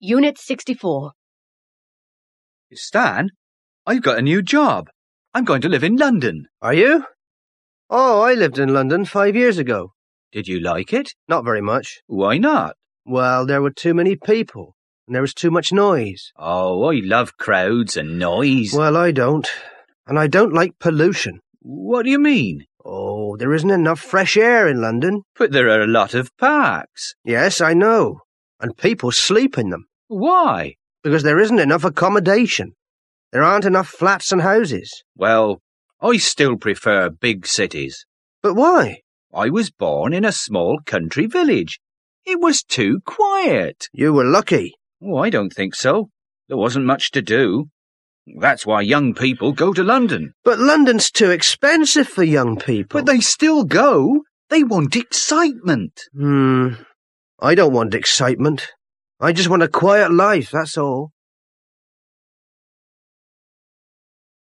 Unit 64. Stan, I've got a new job. I'm going to live in London. Are you? Oh, I lived in London 5 years ago. Did you like it? Not very much. Why not? Well, there were too many people, and there was too much noise. Oh, I love crowds and noise. Well, I don't. And I don't like pollution. What do you mean? Oh, there isn't enough fresh air in London. But there are a lot of parks. Yes, I know. And people sleep in them. Why? Because there isn't enough accommodation. There aren't enough flats and houses. Well, I still prefer big cities. But why? I was born in a small country village. It was too quiet. You were lucky. Oh, I don't think so. There wasn't much to do. That's why young people go to London. But London's too expensive for young people. But they still go. They want excitement. I don't want excitement. I just want a quiet life, that's all.